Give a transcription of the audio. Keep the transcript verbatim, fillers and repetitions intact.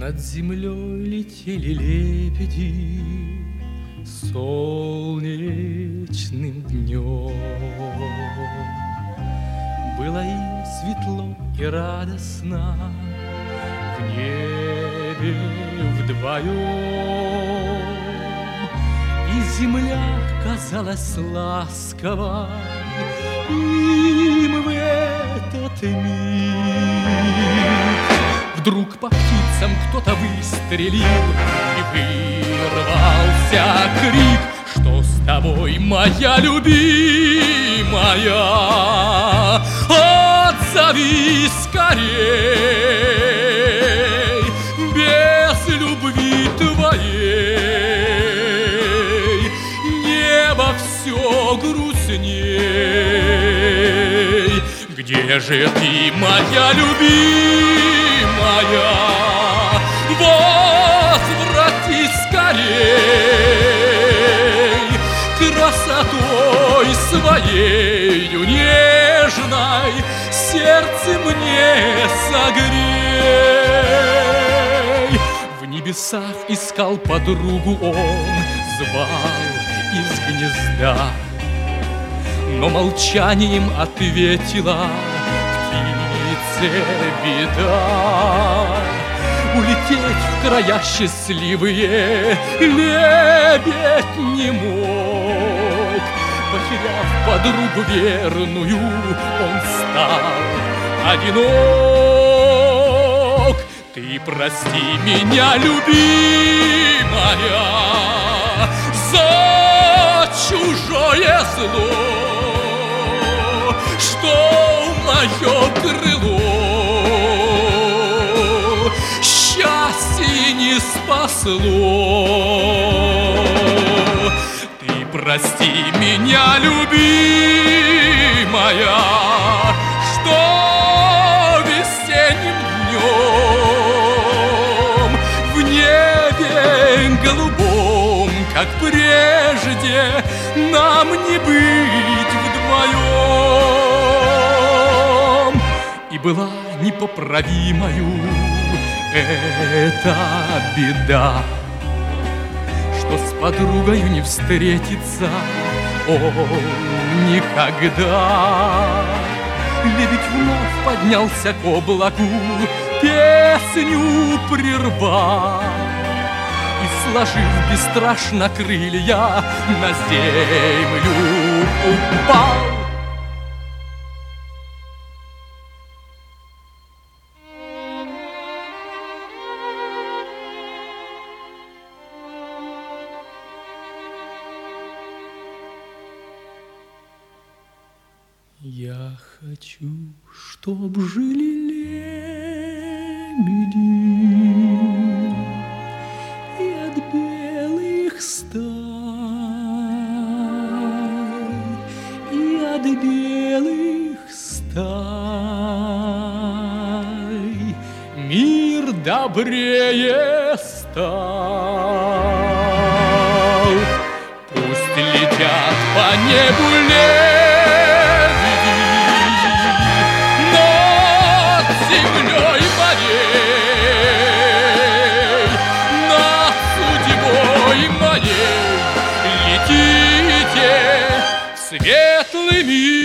Над землей летели лебеди солнечным днем. Было им светло и радостно в небе вдвоем, и земля казалась ласковой им в этот миг. Вдруг по птицам кто-то выстрелил, и вырвался крик: что с тобой, моя любимая? Отзовись скорей, без любви твоей небо все грустней. Где же ты, моя любимая? Возвратись скорей, красотой своею нежной сердце мне согрей. В небесах искал подругу он, звал из гнезда, но молчанием ответила птице беда. Улететь в края счастливые лебедь не мог. Потеряв подругу верную, он стал одинок. Ты прости меня, любимая, за чужое зло, что мое крыло счастье не спасло. Ты прости меня, любимая, что весенним днем в небе голубом, как прежде, нам не быть вдвоем. И была непоправимою эта беда, что с подругою не встретиться он никогда. Лебедь вновь поднялся к облаку, песню прервал, и, сложив бесстрашно крылья, на землю упал. Я хочу, чтоб жили лебеди и от белых стай, и от белых стай мир добрее стал. Пусть летят по небу лебеди светлыми